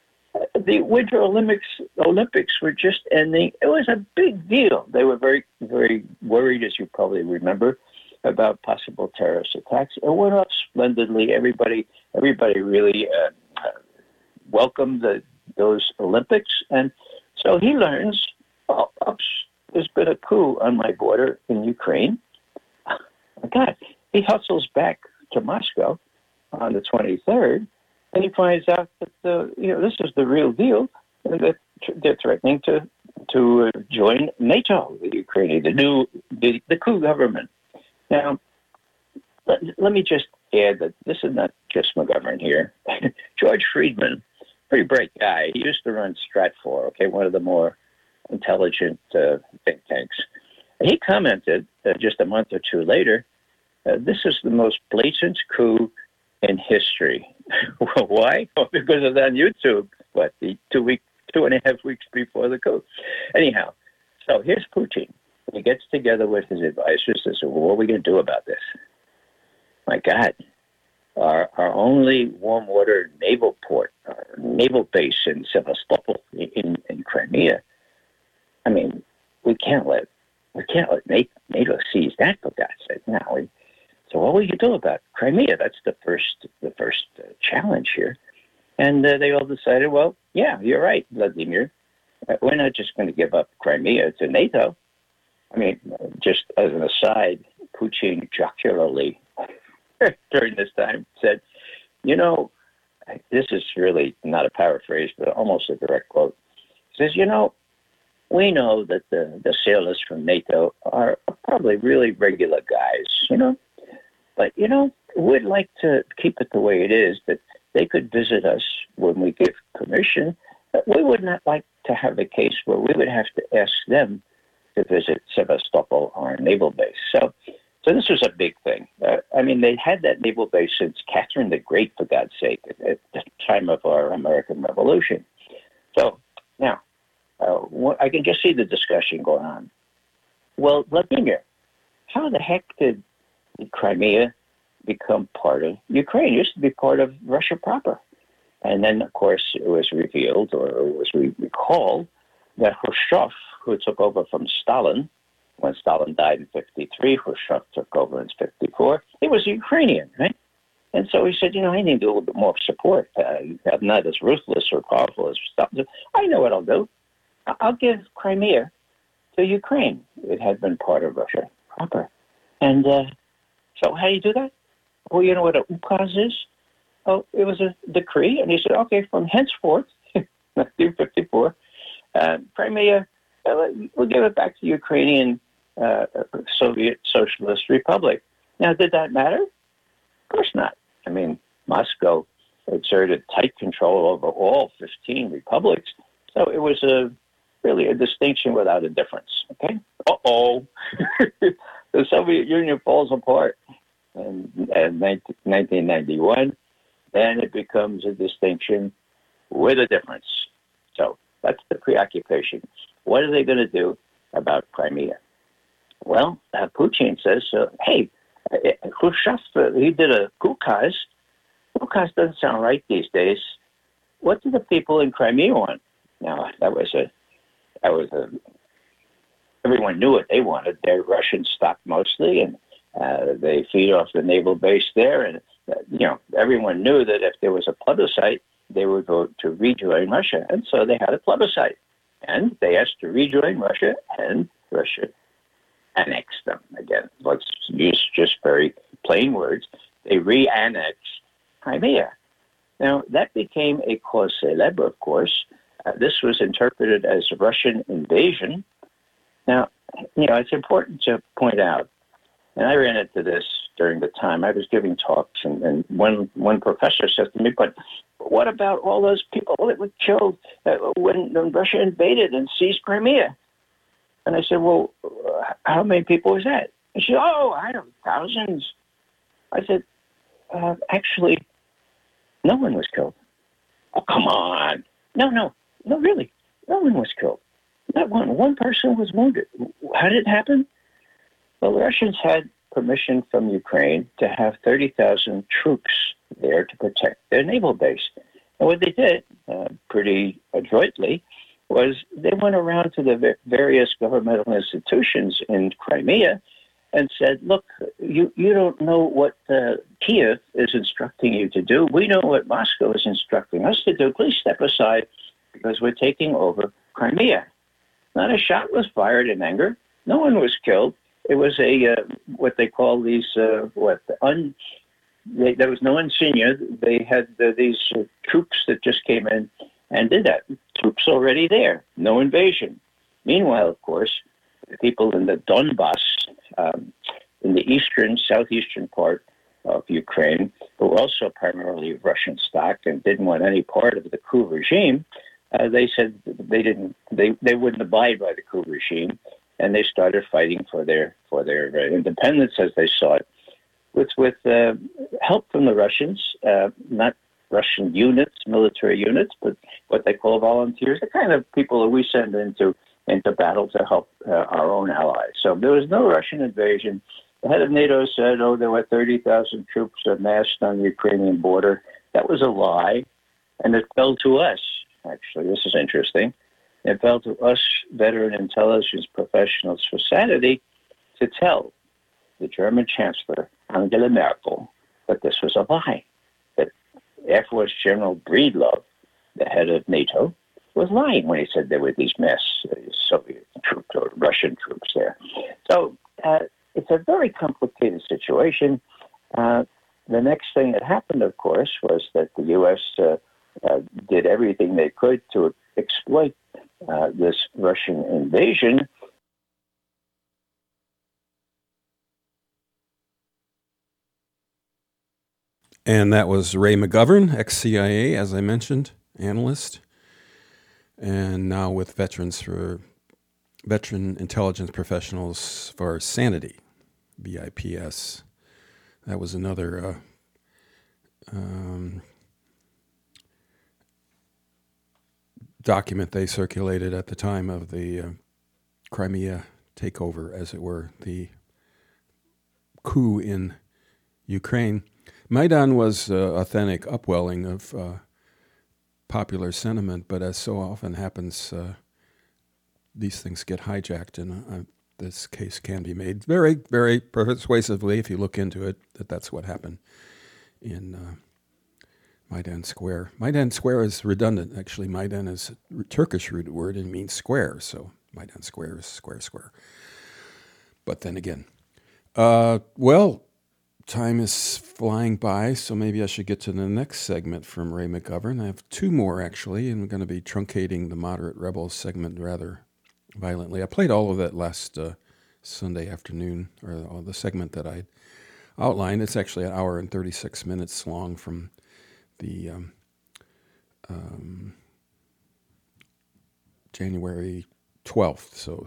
The Winter Olympics Olympics were just ending. It was a big deal. They were very, very worried, as you probably remember, about possible terrorist attacks. It went off splendidly. Everybody, everybody really uh, uh, welcomed the, those Olympics. And so he learns, oh, oops, there's been a coup on my border in Ukraine. Oh, my God. He hustles back to Moscow on the twenty-third, and he finds out that the, you know, this is the real deal, and that they're threatening to to uh, join NATO, the Ukraine, the new the, the coup government. Now, let, let me just add that this is not just McGovern here. George Friedman, pretty bright guy. He used to run Stratfor, okay, one of the more intelligent uh, think tanks. And he commented uh, just a month or two later, uh, this is the most blatant coup in history. Well, why? Well, because it's on YouTube, what, the two week, two and a half weeks before the coup. Anyhow, so here's Putin. He gets together with his advisors and says, well, what are we going to do about this? My God, our, our only warm water naval port, our naval base in Sevastopol in, in Crimea, I mean, we can't let we can't let NATO seize that, for God's sake. Now, we, so what will you do about Crimea? That's the first the first uh, challenge here. And uh, they all decided, well, yeah, you're right, Vladimir. Uh, we're not just going to give up Crimea to NATO. I mean, just as an aside, Putin jocularly during this time said, you know, this is really not a paraphrase, but almost a direct quote. He says, you know, we know that the, the sailors from NATO are probably really regular guys, you know, but, you know, we'd like to keep it the way it is, that they could visit us when we give permission. But we would not like to have a case where we would have to ask them to visit Sevastopol, our naval base. So, so this was a big thing. Uh, I mean, they had that naval base since Catherine the Great, for God's sake, at, at the time of our American Revolution. So now, uh, what, I can just see the discussion going on. Well, Vladimir, how the heck did Crimea become part of Ukraine? It used to be part of Russia proper. And then, of course, it was revealed, or it was recalled, that Khrushchev, who took over from Stalin, when Stalin died in fifty-three, Khrushchev took over in fifty-four, he was Ukrainian, right? And so he said, you know, I need a little bit more support. Uh, I'm not as ruthless or powerful as Stalin. I know what I'll do. I'll give Crimea to Ukraine. It had been part of Russia proper. And uh, so how do you do that? Well, you know what an ukaz is? Oh, it was a decree. And he said, okay, from henceforth, nineteen fifty-four, uh, Crimea, uh, we'll give it back to Ukrainian uh, Soviet Socialist Republic. Now, did that matter? Of course not. I mean, Moscow exerted tight control over all fifteen republics. So it was a really a distinction without a difference. Okay? Uh-oh. The Soviet Union falls apart in, in nineteen ninety-one. Then it becomes a distinction with a difference. So that's the preoccupation. What are they going to do about Crimea? Well, uh, Putin says, uh, hey, Khrushchev, uh, he did a ukaz. Holocaust doesn't sound right these days. What do the people in Crimea want? Now, that was a, that was a, everyone knew what they wanted. They're Russian stock mostly, and uh, they feed off the naval base there. And, uh, you know, everyone knew that if there was a plebiscite, they would vote to rejoin Russia. And so they had a plebiscite. And they asked to rejoin Russia, and Russia annexed them. Again, let's use just very plain words. They re-annexed Crimea. Now, that became a cause célèbre, of course. Uh, this was interpreted as a Russian invasion. Now, you know, it's important to point out, and I ran into this during the time I was giving talks, and, and one, one professor said to me, but what about all those people that were killed uh, when, when Russia invaded and seized Crimea? And I said, well, uh, how many people was that? And she said, oh, I don't know, thousands. I said, uh, actually, no one was killed. Oh, come on. No, no, no, really. No one was killed. Not one. One person was wounded. How did it happen? Well, the Russians had permission from Ukraine to have thirty thousand troops there to protect their naval base. And what they did, uh, pretty adroitly, was they went around to the various governmental institutions in Crimea and said, look, you, you don't know what uh, Kiev is instructing you to do. We know what Moscow is instructing us to do. Please step aside because we're taking over Crimea. Not a shot was fired in anger. No one was killed. It was a, uh, what they call these, uh, what, un, they, there was no insignia. They had uh, these uh, troops that just came in and did that. Troops already there. No invasion. Meanwhile, of course, the people in the Donbass, um, in the eastern, southeastern part of Ukraine, who were also primarily Russian stock and didn't want any part of the coup regime, uh, they said they didn't, they, they wouldn't abide by the coup regime, and they started fighting for their for their uh, independence as they saw it, with with uh, help from the Russians, uh, not Russian units, military units, but what they call volunteers, the kind of people that we send into into battle to help uh, our own allies. So there was no Russian invasion. The head of NATO said, oh, there were thirty thousand troops amassed on the Ukrainian border. That was a lie, and it fell to us, actually. This is interesting. It fell to us veteran intelligence professionals for sanity to tell the German Chancellor, Angela Merkel, that this was a lie, that Air Force General Breedlove, the head of NATO, was lying when he said there were these mass uh, Soviet troops or Russian troops there. So uh, it's a very complicated situation. Uh, the next thing that happened, of course, was that the U S uh, uh, did everything they could to exploit uh, this Russian invasion. And that was Ray McGovern, ex-C I A, as I mentioned, analyst, and now with Veterans for Veteran Intelligence Professionals for Sanity, V I P S. That was another uh, um, document they circulated at the time of the uh, Crimea takeover, as it were, the coup in Ukraine. Maidan was uh, authentic upwelling of uh, popular sentiment, but as so often happens, uh, these things get hijacked, and uh, this case can be made very, very persuasively, if you look into it, that that's what happened in uh, Maidan Square. Maidan Square is redundant. Actually, Maidan is a Turkish root word and means square, so Maidan Square is square, square. But then again, uh, well, time is flying by, so maybe I should get to the next segment from Ray McGovern. I have two more, actually, and we're going to be truncating the Moderate Rebels segment rather violently. I played all of that last uh, Sunday afternoon, or, or the segment that I outlined. It's actually an hour and thirty-six minutes long from the um, um, January twelfth, so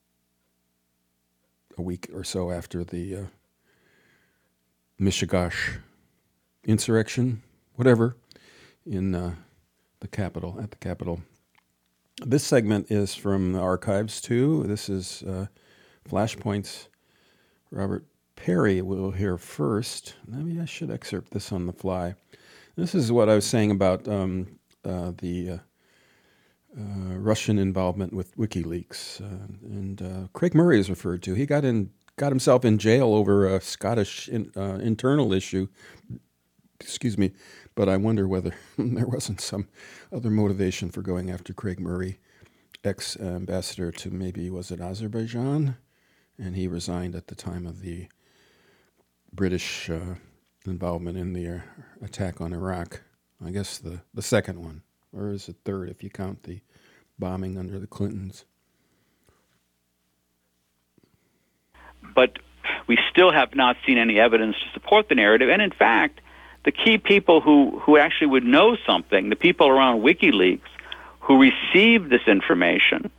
a week or so after the uh, Mishigash insurrection, whatever, in uh, the Capitol, at the Capitol. This segment is from the archives, too. This is uh, Flashpoint's Robert Perry we'll hear first. Maybe I should excerpt this on the fly. This is what I was saying about um, uh, the uh, uh, Russian involvement with WikiLeaks, uh, and uh, Craig Murray is referred to. He got in, got himself in jail over a Scottish in, uh, internal issue. Excuse me, but I wonder whether there wasn't some other motivation for going after Craig Murray, ex-ambassador to maybe, was it Azerbaijan? And he resigned at the time of the British uh, involvement in the uh, attack on Iraq. I guess the, the second one, or is it third if you count the bombing under the Clintons? But we still have not seen any evidence to support the narrative. And in fact, the key people who, who actually would know something, the people around WikiLeaks who received this information,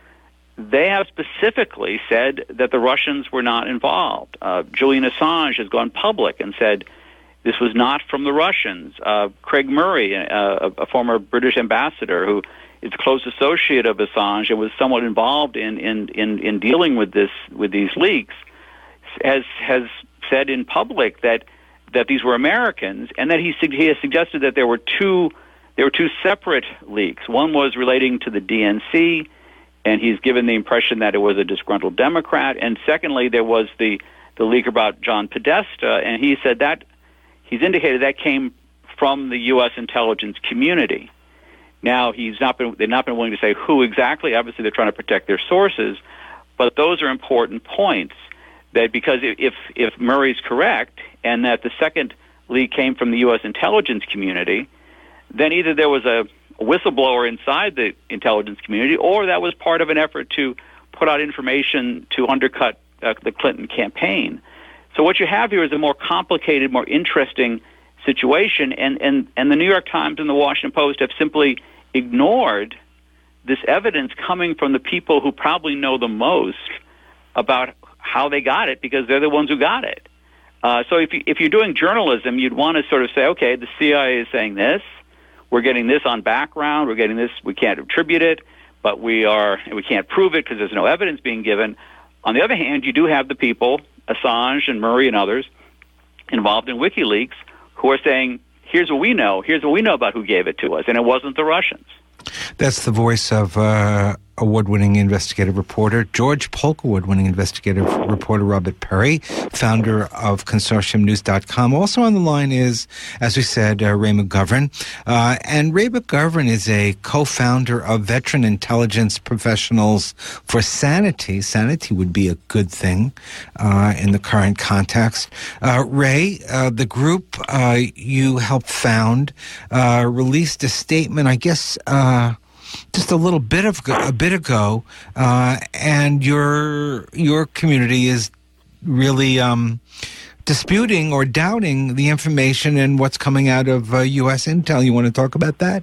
they have specifically said that the Russians were not involved. Uh, Julian Assange has gone public and said this was not from the Russians. Uh, Craig Murray, uh, a, a former British ambassador who is a close associate of Assange and was somewhat involved in, in, in, in dealing with this with these leaks, has has said in public that that these were Americans, and that he, he has suggested that there were two there were two separate leaks. One was relating to the D N C, and he's given the impression that it was a disgruntled Democrat. And secondly, there was the, the leak about John Podesta, and he said that he's indicated that came from the U S intelligence community. Now, he's not been they've not been willing to say who exactly. Obviously, they're trying to protect their sources, but those are important points. That because if if Murray's correct, and that the second leak came from the U S intelligence community, then either there was a, a whistleblower inside the intelligence community, or that was part of an effort to put out information to undercut uh, the Clinton campaign. So what you have here is a more complicated, more interesting situation, and, and, and the New York Times and the Washington Post have simply ignored this evidence coming from the people who probably know the most about how they got it, because they're the ones who got it. Uh, so if, you, if you're doing journalism, you'd want to sort of say, okay, the C I A is saying this, we're getting this on background, we're getting this, we can't attribute it, but we are, we can't prove it because there's no evidence being given. On the other hand, you do have the people, Assange and Murray and others, involved in WikiLeaks, who are saying, here's what we know, here's what we know about who gave it to us, and it wasn't the Russians. That's the voice of uh, award-winning investigative reporter George Polk, award-winning investigative reporter Robert Perry, founder of Consortium News dot com. Also on the line is, as we said, uh, Ray McGovern. Uh, and Ray McGovern is a co-founder of Veteran Intelligence Professionals for Sanity. Sanity would be a good thing uh, in the current context. Uh, Ray, uh, the group uh, you helped found uh, released a statement, I guess, uh, just a little bit of a bit ago, uh, and your your community is really um, disputing or doubting the information and what's coming out of uh, U S intel. You want to talk about that?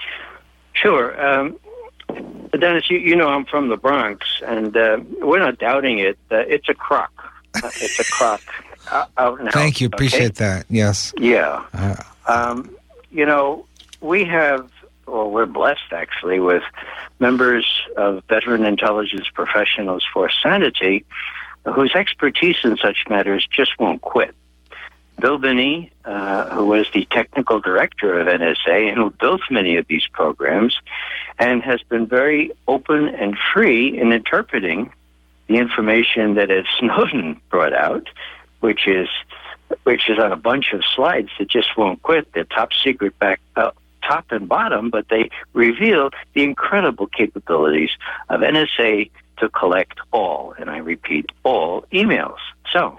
Sure. Um, Dennis, you, you know I'm from the Bronx, and uh, we're not doubting it. Uh, it's a crock. Uh, it's a crock out, out and out. Thank you. Appreciate okay? that. Yes. Yeah. Uh, um, you know, we have, well, we're blessed, actually, with members of Veteran Intelligence Professionals for Sanity whose expertise in such matters just won't quit. Bill Binney, uh, who was the technical director of N S A and who built many of these programs, and has been very open and free in interpreting the information that Ed Snowden brought out, which is which is on a bunch of slides that just won't quit. They're top secret back uh, top and bottom, but they reveal the incredible capabilities of N S A to collect all, and I repeat, all emails. So,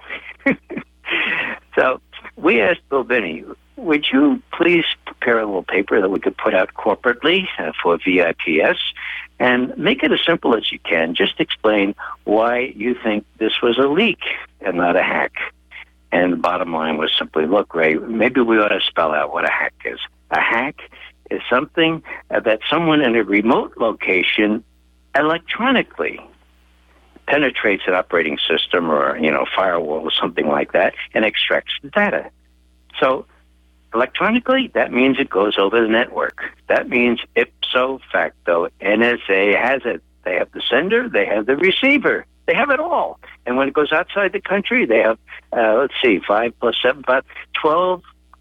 so we asked Bill Binney, would you please prepare a little paper that we could put out corporately uh, for V I P S and make it as simple as you can. Just explain why you think this was a leak and not a hack. And the bottom line was simply, look, Ray, maybe we ought to spell out what a hack is. A hack is something uh, that someone in a remote location electronically penetrates an operating system or, you know, firewall or something like that and extracts the data. So electronically, that means it goes over the network. That means ipso facto, N S A has it. They have the sender, they have the receiver. They have it all. And when it goes outside the country, they have, uh, let's see, five plus seven, about twelve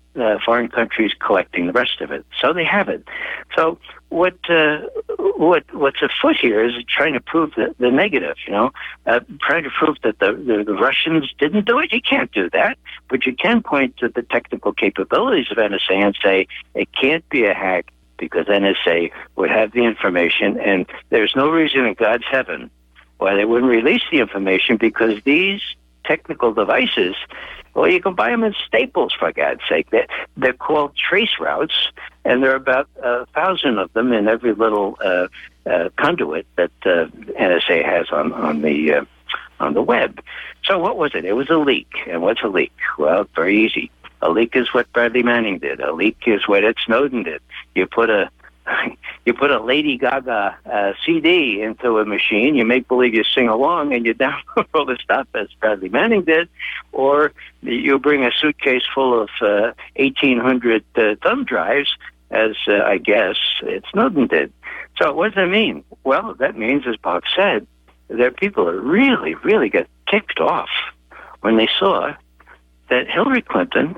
uh, foreign countries collecting the rest of it. So they have it. So what uh, what what's afoot here is trying to prove the, the negative, you know, uh, trying to prove that the, the, the Russians didn't do it. You can't do that. But you can point to the technical capabilities of N S A and say it can't be a hack because N S A would have the information, and there's no reason in God's heaven why they wouldn't release the information, because these technical devices, well, you can buy them in Staples, for God's sake. They're, they're called trace routes, and there are about a thousand of them in every little uh, uh, conduit that uh, N S A has on, on the uh, on the web. So what was it? It was a leak. And what's a leak? Well, very easy. A leak is what Bradley Manning did. A leak is what Ed Snowden did. You put a You put a Lady Gaga uh, C D into a machine, you make believe you sing along, and you download all the stuff, as Bradley Manning did, or you bring a suitcase full of uh, eighteen hundred uh, thumb drives, as uh, I guess it Snowden did. So what does that mean? Well, that means, as Bob said, that people are really, really got ticked off when they saw that Hillary Clinton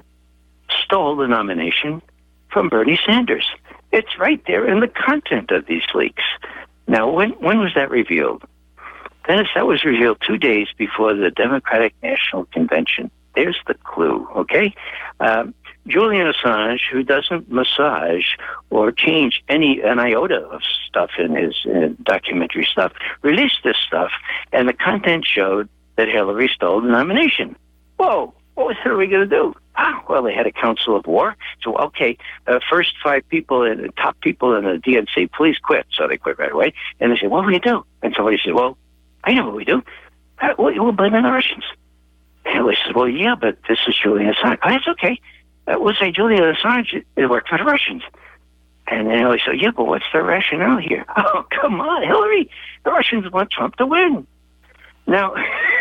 stole the nomination from Bernie Sanders. It's right there in the content of these leaks. Now, when when was that revealed? Dennis, that was revealed two days before the Democratic National Convention. There's the clue, okay? Um, Julian Assange, who doesn't massage or change any an iota of stuff in his uh, documentary stuff, released this stuff, and the content showed that Hillary stole the nomination. Whoa, what was Hillary going to do? Ah, well, they had a council of war. So, okay, uh, first five people, and the top people in the D N C, please quit. So they quit right away. And they said, what do we do? And somebody said, well, I know what we do. Uh, we'll blame the Russians. And Hillary says, well, yeah, but this is Julian Assange. Oh, that's okay. Uh, we'll say Julian Assange, it worked for the Russians. And then Hillary said, yeah, but what's the rationale here? Oh, come on, Hillary. The Russians want Trump to win. Now,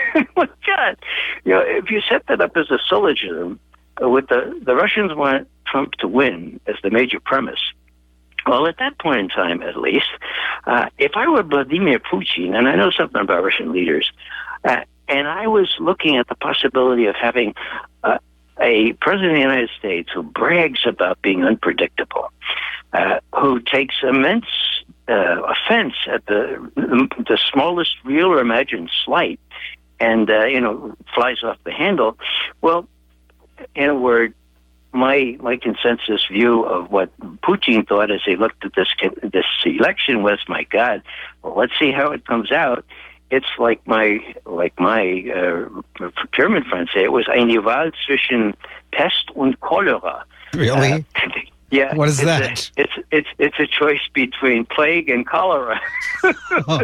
God, you know, if you set that up as a syllogism, uh, with the, the Russians want Trump to win as the major premise, well, at that point in time, at least, uh, if I were Vladimir Putin, and I know something about Russian leaders, uh, and I was looking at the possibility of having uh, a president of the United States who brags about being unpredictable, uh, who takes immense uh, offense at the the smallest real or imagined slight, and uh, you know, flies off the handle. Well, in a word, my my consensus view of what Putin thought as he looked at this this election was, my God, well, let's see how it comes out. It's like my like my uh, German friends say, it was eine Wahl zwischen Pest und Cholera. Really? Uh, yeah. What is it's that? A, it's it's it's a choice between plague and cholera. Oh.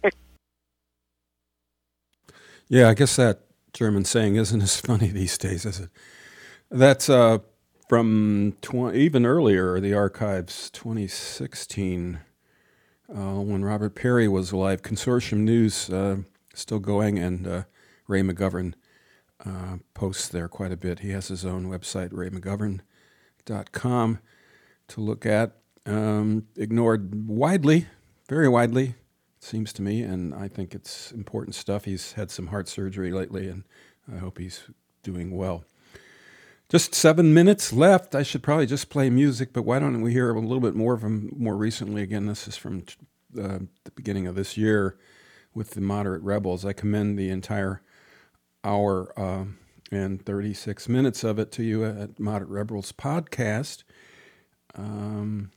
Yeah, I guess that German saying isn't as funny these days, is it? That's uh, from tw- even earlier, the archives, twenty sixteen, uh, when Robert Perry was alive. Consortium News uh, still going, and uh, Ray McGovern uh, posts there quite a bit. He has his own website, ray mcgovern dot com, to look at. Um, ignored widely, very widely, it seems to me, and I think it's important stuff. He's had some heart surgery lately, and I hope he's doing well. Just seven minutes left. I should probably just play music, but why don't we hear a little bit more from more recently? Again, this is from uh, the beginning of this year with the Moderate Rebels. I commend the entire hour uh, and thirty-six minutes of it to you at Moderate Rebels Podcast. Um,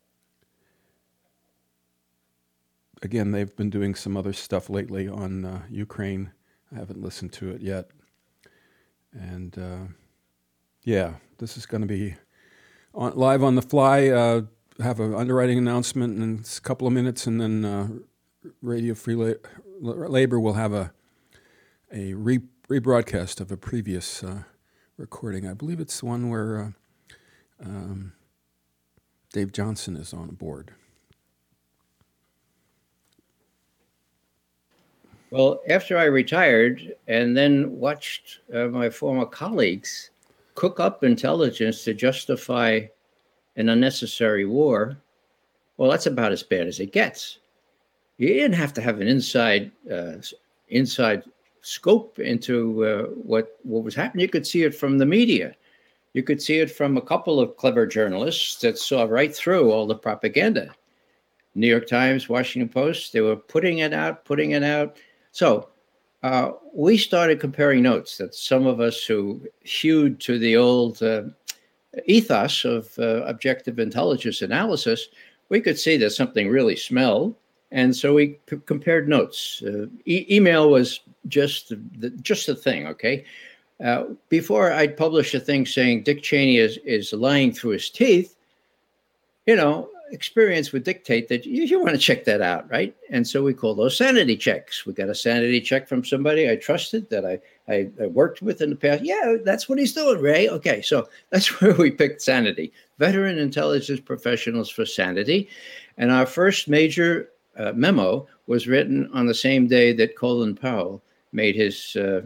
again, they've been doing some other stuff lately on uh, Ukraine. I haven't listened to it yet. And... Uh, Yeah, this is going to be on, live on the fly. Uh, have an underwriting announcement in a couple of minutes, and then uh, Radio Free La- Labor will have a a re- rebroadcast of a previous uh, recording. I believe it's the one where uh, um, Dave Johnson is on board. Well, after I retired and then watched uh, my former colleagues cook up intelligence to justify an unnecessary war, well, that's about as bad as it gets. You didn't have to have an inside uh, inside scope into uh, what what was happening. You could see it from the media. You could see it from a couple of clever journalists that saw right through all the propaganda. New York Times, Washington Post, they were putting it out, putting it out. So uh, we started comparing notes that some of us who hewed to the old uh, ethos of uh, objective intelligence analysis, we could see that something really smelled. And so we p- compared notes. Uh, e- email was just the, the, just the thing, okay? Uh, before I'd publish a thing saying Dick Cheney is, is lying through his teeth, you know, experience would dictate that you, you want to check that out, right? And so we call those sanity checks. We got a sanity check from somebody I trusted that I, I, I worked with in the past. Yeah, that's what he's doing, Ray. Okay, so that's where we picked sanity. Veteran intelligence professionals for sanity. And our first major uh, memo was written on the same day that Colin Powell made his, uh,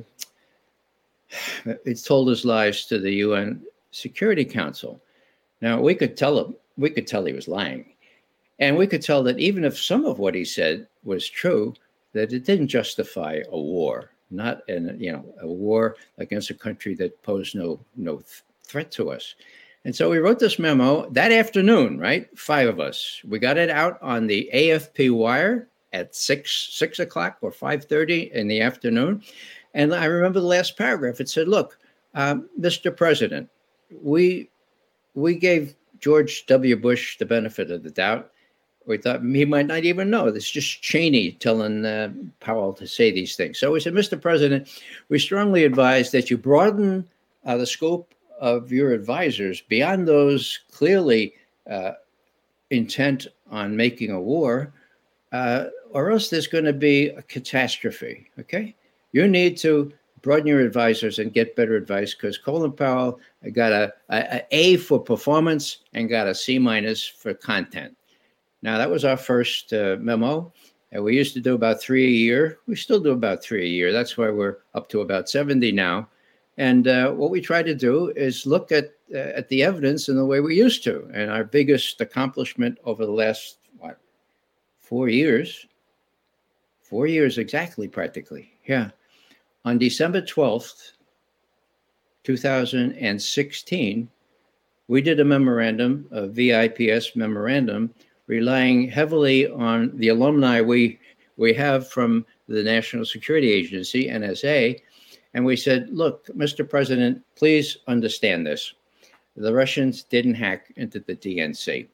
it's told his lies to the U N Security Council. Now, we could tell him, we could tell he was lying. And we could tell that even if some of what he said was true, that it didn't justify a war, not an, you know, a war against a country that posed no, no th- threat to us. And so we wrote this memo that afternoon, right? Five of us. We got it out on the A F P wire at six, six o'clock or five thirty in the afternoon. And I remember the last paragraph. It said, look, um, Mister President, we we gave George W. Bush the benefit of the doubt. We thought he might not even know. It's just Cheney telling uh, Powell to say these things. So we said, Mister President, we strongly advise that you broaden uh, the scope of your advisors beyond those clearly uh, intent on making a war, uh, or else there's going to be a catastrophe, okay? You need to broaden your advisors and get better advice, because Colin Powell got a, a, a A for performance and got a C minus for content. Now, that was our first uh, memo, and we used to do about three a year. We still do about three a year. That's why we're up to about seventy now. And uh, what we try to do is look at uh, at the evidence in the way we used to. And our biggest accomplishment over the last, what, four years, four years exactly, practically, yeah. On December twelfth, two thousand sixteen, we did a memorandum, a V I P S memorandum, relying heavily on the alumni we we have from the National Security Agency, N S A. And we said, look, Mister President, please understand this. The Russians didn't hack into the D N C.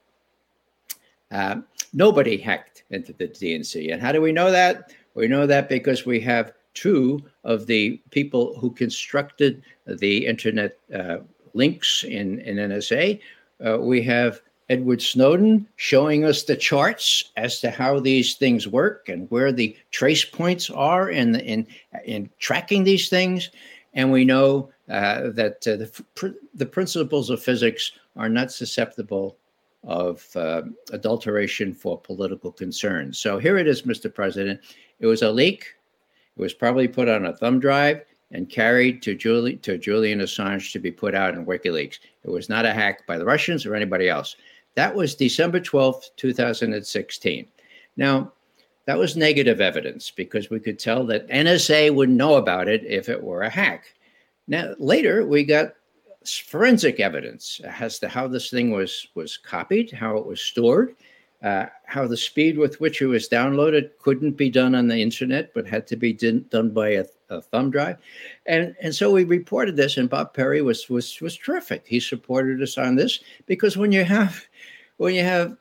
Uh, nobody hacked into the D N C. And how do we know that? We know that because we have two of the people who constructed the internet uh, links in, in N S A. Uh, we have Edward Snowden showing us the charts as to how these things work and where the trace points are in in, in tracking these things. And we know uh, that uh, the, pr- the principles of physics are not susceptible of uh, adulteration for political concerns. So here it is, Mister President. It was a leak. It was probably put on a thumb drive and carried to, Julie, to Julian Assange to be put out in WikiLeaks. It was not a hack by the Russians or anybody else. That was December twelfth, two thousand sixteen. Now, that was negative evidence because we could tell that N S A wouldn't know about it if it were a hack. Now, later, we got forensic evidence as to how this thing was, was copied, how it was stored, uh, how the speed with which it was downloaded couldn't be done on the internet, but had to be din- done by a, a thumb drive. And, and so we reported this, and Bob Perry was, was, was terrific. He supported us on this because when you have when you have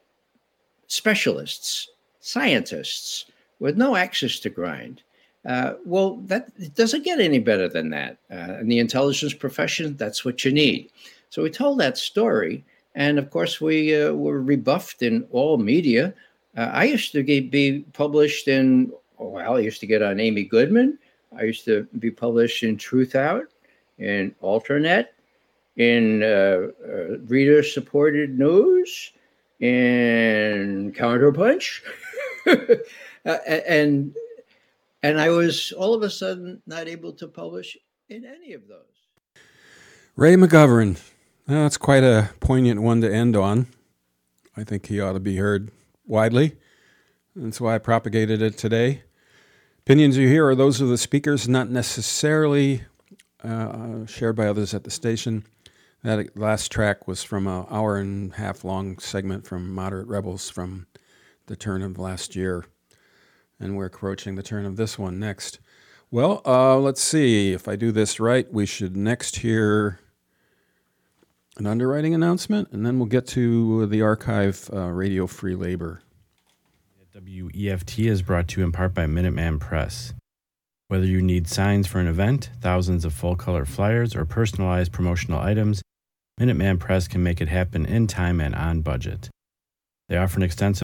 specialists, scientists with no access to grind, uh, well, that it doesn't get any better than that. Uh, in the intelligence profession, that's what you need. So we told that story. And of course, we uh, were rebuffed in all media. Uh, I used to get, be published in, well, I used to get on Amy Goodman. I used to be published in Truth Out, in Alternet, in uh, uh, reader-supported news, in Counterpunch. uh, and and I was all of a sudden not able to publish in any of those. Ray McGovern. Well, that's quite a poignant one to end on. I think he ought to be heard widely. That's why I propagated it today. Opinions you hear are those of the speakers, not necessarily uh, shared by others at the station. That last track was from an hour and a half long segment from Moderate Rebels from the turn of last year. And we're approaching the turn of this one next. Well, uh, let's see. If I do this right, we should next hear an underwriting announcement, and then we'll get to the archive, uh, Radio Free Labor. W E F T is brought to you in part by Minuteman Press. Whether you need signs for an event, thousands of full-color flyers, or personalized promotional items, Minuteman Press can make it happen in time and on budget. They offer an extensive